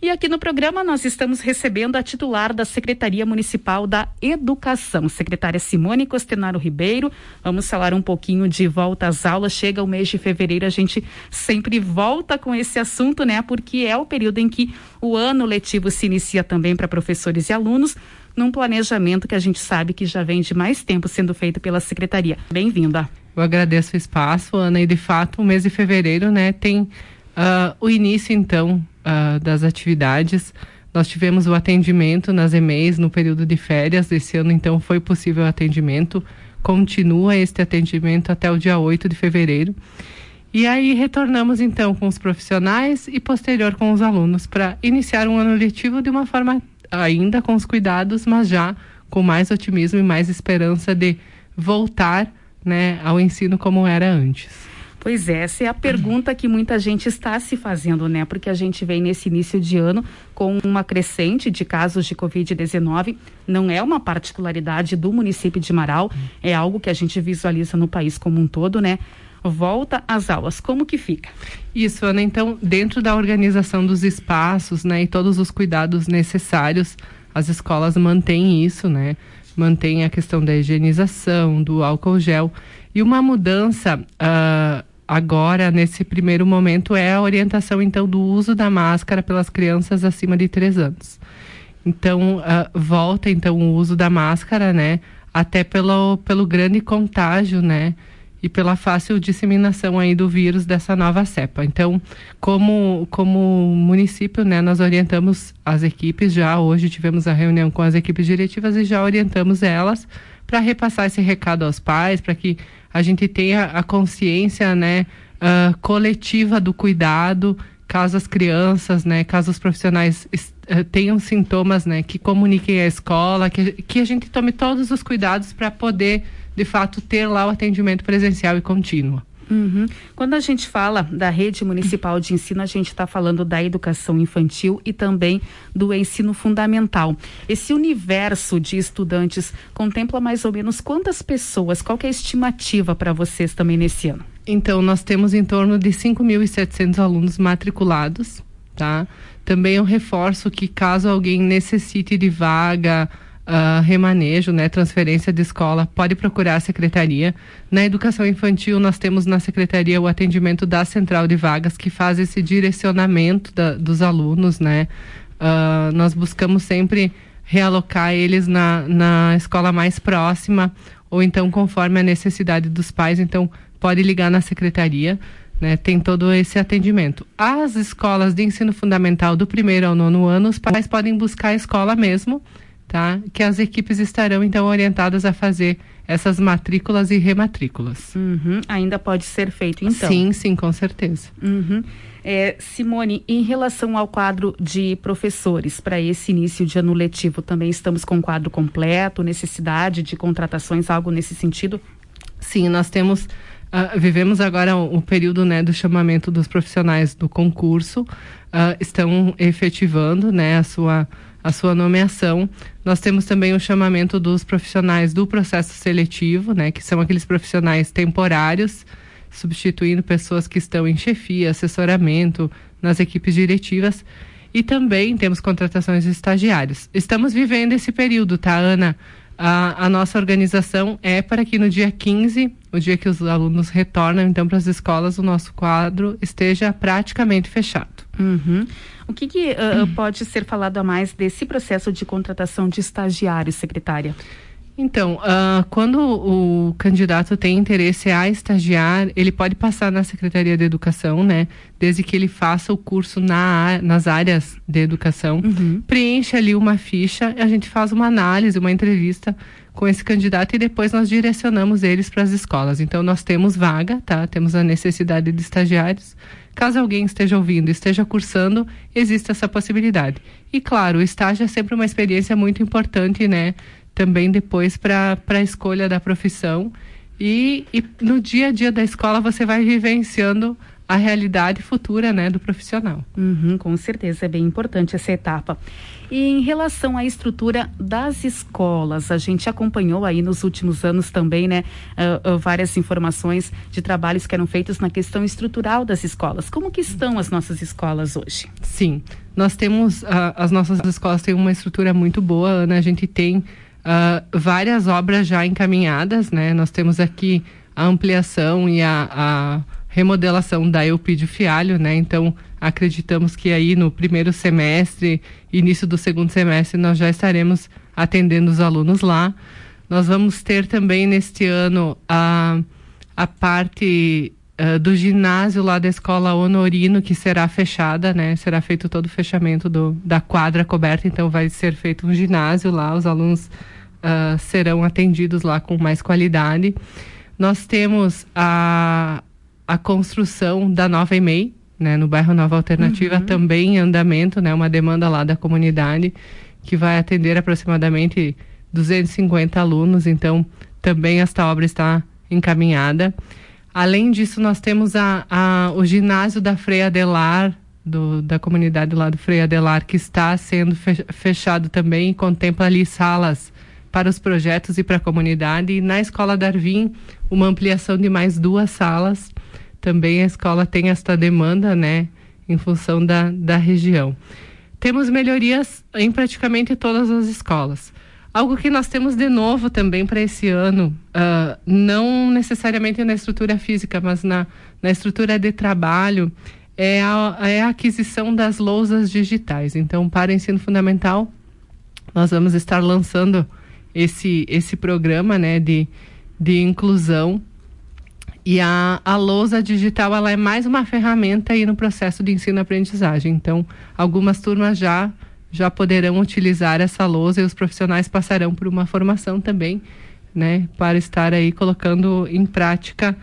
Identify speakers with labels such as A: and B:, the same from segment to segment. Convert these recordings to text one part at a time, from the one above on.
A: E aqui no programa nós estamos recebendo a titular da Secretaria Municipal da Educação, secretária Simone Costenaro Ribeiro. Vamos falar um pouquinho de volta às aulas. Chega o mês de fevereiro, a gente sempre volta com esse assunto, né? Porque é o período em que o ano letivo se inicia também para professores e alunos, num planejamento que a gente sabe que já vem de mais tempo sendo feito pela Secretaria. Bem-vinda.
B: Eu agradeço o espaço, Ana, e de fato o mês de fevereiro, né, tem o início, então, das atividades. Nós tivemos o atendimento nas EMEIs no período de férias. Esse ano, então, foi possível o atendimento. Continua este atendimento até o dia 8 de fevereiro. E aí retornamos, então, com os profissionais e posterior com os alunos para iniciar um ano letivo de uma forma ainda com os cuidados, mas já com mais otimismo e mais esperança de voltar, né, ao ensino como era antes.
A: Pois é, essa é a pergunta que muita gente está se fazendo, né? Porque a gente vem nesse início de ano com uma crescente de casos de Covid-19. Não é uma particularidade do município de Marau, é algo que a gente visualiza no país como um todo, né? Volta às aulas, como que fica?
B: Isso, Ana, então, dentro da organização dos espaços, né, e todos os cuidados necessários, as escolas mantêm isso, né? Mantém a questão da higienização, do álcool gel. E uma mudança agora, nesse primeiro momento, é a orientação, então, do uso da máscara pelas crianças acima de 3 anos. Então, volta, então, o uso da máscara, né? Até pelo grande contágio, né? E pela fácil disseminação aí do vírus dessa nova cepa. Então, como município, né, nós orientamos as equipes já. Hoje tivemos a reunião com as equipes diretivas e já orientamos elas para repassar esse recado aos pais, para que a gente tenha a consciência, né, coletiva do cuidado, caso as crianças, né, caso os profissionais tenham sintomas, né, que comuniquem à escola, que a gente tome todos os cuidados para poder, de fato, ter lá o atendimento presencial e contínuo.
A: Uhum. Quando a gente fala da rede municipal de ensino, a gente está falando da educação infantil e também do ensino fundamental. Esse universo de estudantes contempla mais ou menos quantas pessoas? Qual que é a estimativa para vocês também nesse ano?
B: Então, nós temos em torno de 5.700 alunos matriculados, tá? Também eu reforço que caso alguém necessite de vaga, remanejo, né, transferência de escola, pode procurar a secretaria. Na educação infantil, nós temos na secretaria o atendimento da central de vagas, que faz esse direcionamento dos alunos, né. Nós buscamos sempre realocar eles na escola mais próxima, ou então conforme a necessidade dos pais. Então pode ligar na secretaria, né, tem todo esse atendimento. As escolas de ensino fundamental do 1º ao 9º ano, os pais podem buscar a escola mesmo, tá? Que as equipes estarão, então, orientadas a fazer essas matrículas e rematrículas.
A: Uhum. Ainda pode ser feito, então?
B: Sim, com certeza.
A: Uhum. Simone, em relação ao quadro de professores para esse início de ano letivo, também estamos com o quadro completo, necessidade de contratações, algo nesse sentido?
B: Sim, nós temos... vivemos agora o período, né, do chamamento dos profissionais do concurso, estão efetivando, né, a sua nomeação. Nós temos também o chamamento dos profissionais do processo seletivo, né, que são aqueles profissionais temporários, substituindo pessoas que estão em chefia, assessoramento, nas equipes diretivas. E também temos contratações de estagiários. Estamos vivendo esse período, tá, Ana? A nossa organização é para que no dia 15, o dia que os alunos retornam, então, para as escolas, o nosso quadro esteja praticamente fechado.
A: Uhum. O que pode ser falado a mais desse processo de contratação de estagiários, secretária?
B: Então, quando o candidato tem interesse a estagiar, ele pode passar na Secretaria de Educação, né? Desde que ele faça o curso nas áreas de educação, preenche ali uma ficha, a gente faz uma análise, uma entrevista com esse candidato e depois nós direcionamos eles para as escolas. Então, nós temos vaga, tá? Temos a necessidade de estagiários. Caso alguém esteja ouvindo, esteja cursando, existe essa possibilidade. E, claro, o estágio é sempre uma experiência muito importante, né? Também depois para a escolha da profissão. E no dia a dia da escola você vai vivenciando a realidade futura, né, do profissional.
A: Com certeza, é bem importante essa etapa. E em relação à estrutura das escolas, a gente acompanhou aí nos últimos anos também, né, várias informações de trabalhos que eram feitos na questão estrutural das escolas. Como que estão as nossas escolas hoje?
B: Sim, nós temos, as nossas escolas têm uma estrutura muito boa, Ana. A gente tem várias obras já encaminhadas, né? Nós temos aqui a ampliação e a remodelação da Eupídio Fialho, né? Então, acreditamos que aí no primeiro semestre, início do segundo semestre, nós já estaremos atendendo os alunos lá. Nós vamos ter também neste ano a parte do ginásio lá da Escola Honorino, que será fechada, né? Será feito todo o fechamento da quadra coberta, então vai ser feito um ginásio lá, os alunos serão atendidos lá com mais qualidade. Nós temos a construção da nova EMEI, né, no bairro Nova Alternativa, também em andamento, né, uma demanda lá da comunidade, que vai atender aproximadamente 250 alunos, então também esta obra está encaminhada. Além disso, nós temos o ginásio da Frei Adelar, da comunidade lá do Frei Adelar, que está sendo fechado também, e contempla ali salas para os projetos e para a comunidade. E na Escola Darwin, uma ampliação de mais 2 salas. Também a escola tem esta demanda, né, em função da região. Temos melhorias em praticamente todas as escolas. Algo que nós temos de novo também para esse ano, não necessariamente na estrutura física, mas na estrutura de trabalho, é a aquisição das lousas digitais. Então, para o ensino fundamental, nós vamos estar lançando esse programa, né, de inclusão. E a lousa digital, ela é mais uma ferramenta aí no processo de ensino-aprendizagem. Então, algumas turmas já poderão utilizar essa lousa, e os profissionais passarão por uma formação também, né, para estar aí colocando em prática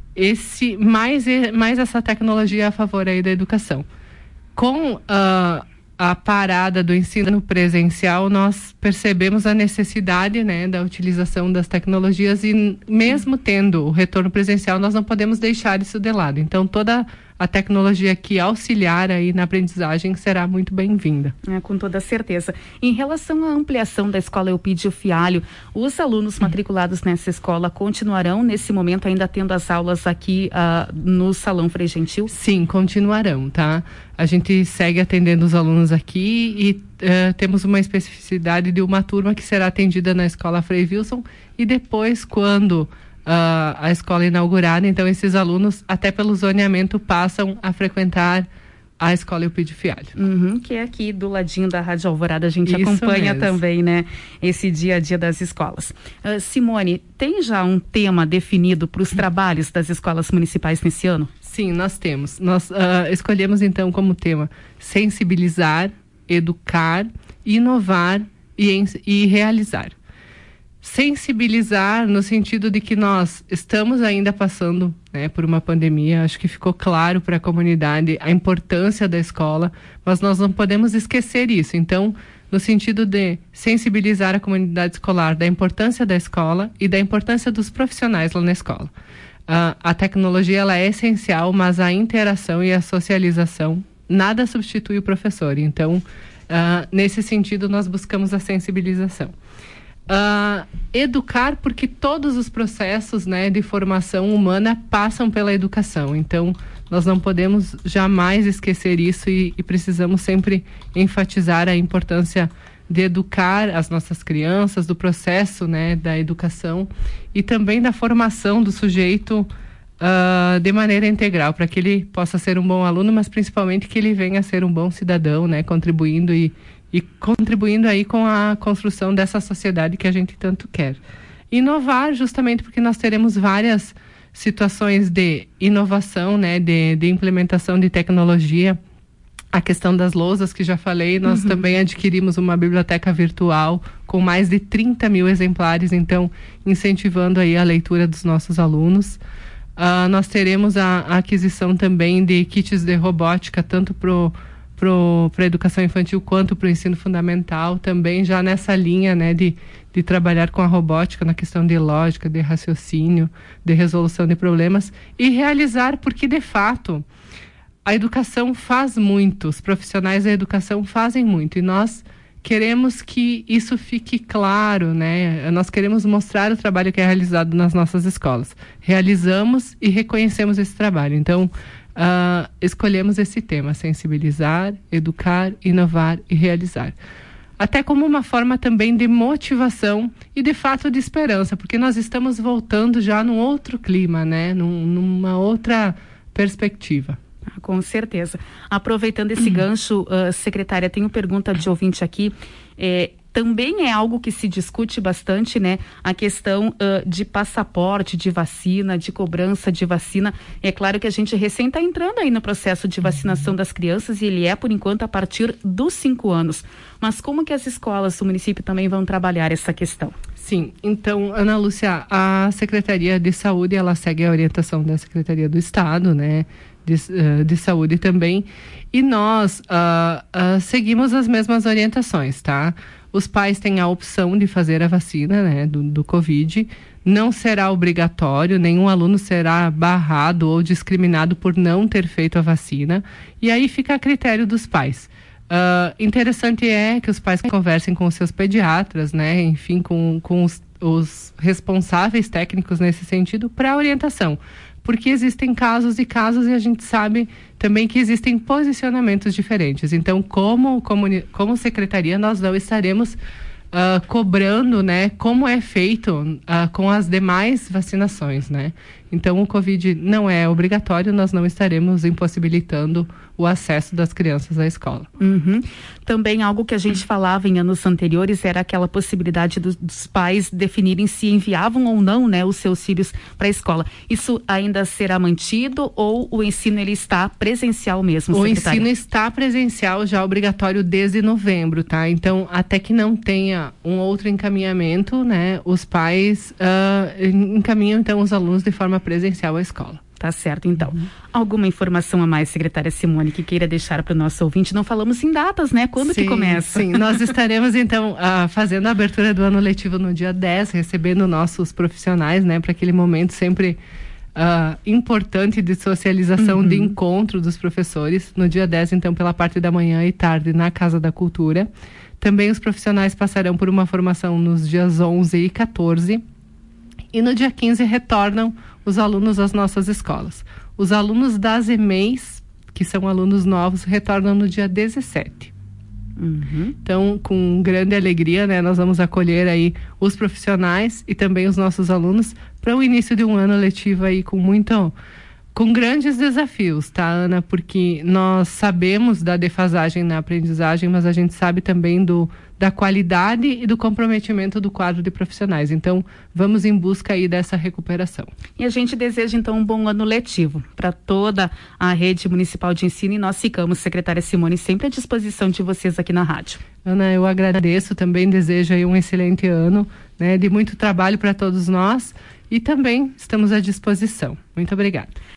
B: mais essa tecnologia a favor aí da educação. Com a parada do ensino presencial, nós percebemos a necessidade, né, da utilização das tecnologias, e mesmo tendo o retorno presencial, nós não podemos deixar isso de lado. Então, toda a tecnologia que auxiliar aí na aprendizagem será muito bem-vinda.
A: Com toda certeza. Em relação à ampliação da Escola Eupídio Fialho, os alunos matriculados nessa escola continuarão, nesse momento, ainda tendo as aulas aqui no Salão Frei Gentil?
B: Sim, continuarão, tá? A gente segue atendendo os alunos aqui e temos uma especificidade de uma turma que será atendida na Escola Frei Wilson, e depois, quando a escola inaugurada, então esses alunos, até pelo zoneamento, passam a frequentar a Escola Eupídio Fialho.
A: Que é aqui do ladinho da Rádio Alvorada, a gente
B: Isso
A: acompanha
B: mesmo.
A: Também, né, esse dia a dia das escolas. Simone, tem já um tema definido para os trabalhos das escolas municipais nesse ano?
B: Sim, nós temos. Nós escolhemos então como tema sensibilizar, educar, inovar e realizar. Sensibilizar no sentido de que nós estamos ainda passando, né, por uma pandemia. Acho que ficou claro para a comunidade a importância da escola, mas nós não podemos esquecer isso. Então, no sentido de sensibilizar a comunidade escolar da importância da escola e da importância dos profissionais lá na escola. A tecnologia, ela é essencial, mas a interação e a socialização, nada substitui o professor. Então, nesse sentido, nós buscamos a sensibilização. Educar, porque todos os processos, né, de formação humana passam pela educação. Então, nós não podemos jamais esquecer isso e precisamos sempre enfatizar a importância de educar as nossas crianças, do processo, né, da educação e também da formação do sujeito de maneira integral, para que ele possa ser um bom aluno, mas principalmente que ele venha a ser um bom cidadão, né, contribuindo aí com a construção dessa sociedade que a gente tanto quer. Inovar, justamente porque nós teremos várias situações de inovação, né, de implementação de tecnologia. A questão das lousas, que já falei, nós também adquirimos uma biblioteca virtual com mais de 30 mil exemplares, então incentivando aí a leitura dos nossos alunos. Nós teremos a aquisição também de kits de robótica, tanto pro para a educação infantil quanto para o ensino fundamental, também já nessa linha, né, de trabalhar com a robótica na questão de lógica, de raciocínio, de resolução de problemas e realizar, porque de fato a educação faz muito, os profissionais da educação fazem muito e nós queremos que isso fique claro, né? Nós queremos mostrar o trabalho que é realizado nas nossas escolas. Realizamos e reconhecemos esse trabalho. Então, escolhemos esse tema, sensibilizar, educar, inovar e realizar. Até como uma forma também de motivação e de fato de esperança, porque nós estamos voltando já num outro clima, né? Numa outra perspectiva.
A: Com certeza. Aproveitando esse gancho, secretária, tenho pergunta de ouvinte aqui. Também é algo que se discute bastante, né? A questão de passaporte, de vacina, de cobrança de vacina. É claro que a gente recém está entrando aí no processo de vacinação das crianças e ele é, por enquanto, a partir dos 5 anos. Mas como que as escolas do município também vão trabalhar essa questão?
B: Sim, então, Ana Lúcia, a Secretaria de Saúde, ela segue a orientação da Secretaria do Estado, né? De saúde também, e nós seguimos as mesmas orientações, tá? Os pais têm a opção de fazer a vacina, né, do Covid, não será obrigatório, nenhum aluno será barrado ou discriminado por não ter feito a vacina, e aí fica a critério dos pais. Interessante é que os pais conversem com os seus pediatras, né, enfim, com os responsáveis técnicos nesse sentido para orientação. Porque existem casos e casos e a gente sabe também que existem posicionamentos diferentes. Então, como secretaria, nós não estaremos cobrando, né, como é feito com as demais vacinações, né? Então, o Covid não é obrigatório, nós não estaremos impossibilitando o acesso das crianças à escola.
A: Uhum. Também algo que a gente falava em anos anteriores era aquela possibilidade dos pais definirem se enviavam ou não, né, os seus filhos para a escola. Isso ainda será mantido ou o ensino ele está presencial mesmo, secretária?
B: O ensino está presencial, já obrigatório desde novembro, tá? Então, até que não tenha um outro encaminhamento, né, os pais encaminham então os alunos de forma presencial à escola.
A: Tá certo, então. Alguma informação a mais, secretária Simone, que queira deixar para o nosso ouvinte? Não falamos em datas, né? Quando que começa?
B: Sim, nós estaremos, então, fazendo a abertura do ano letivo no dia 10, recebendo nossos profissionais, né? Para aquele momento sempre importante de socialização, de encontro dos professores. No dia 10, então, pela parte da manhã e tarde, na Casa da Cultura. Também os profissionais passarão por uma formação nos dias 11 e 14. E no dia 15 retornam os alunos às nossas escolas. Os alunos das EMEIs, que são alunos novos, retornam no dia 17. Então, com grande alegria, né, nós vamos acolher aí os profissionais e também os nossos alunos para o início de um ano letivo aí com grandes desafios, tá, Ana? Porque nós sabemos da defasagem na aprendizagem, mas a gente sabe também da qualidade e do comprometimento do quadro de profissionais. Então, vamos em busca aí dessa recuperação.
A: E a gente deseja, então, um bom ano letivo para toda a rede municipal de ensino e nós ficamos, secretária Simone, sempre à disposição de vocês aqui na rádio.
B: Ana, eu agradeço, também desejo aí um excelente ano, né, de muito trabalho para todos nós e também estamos à disposição. Muito obrigada.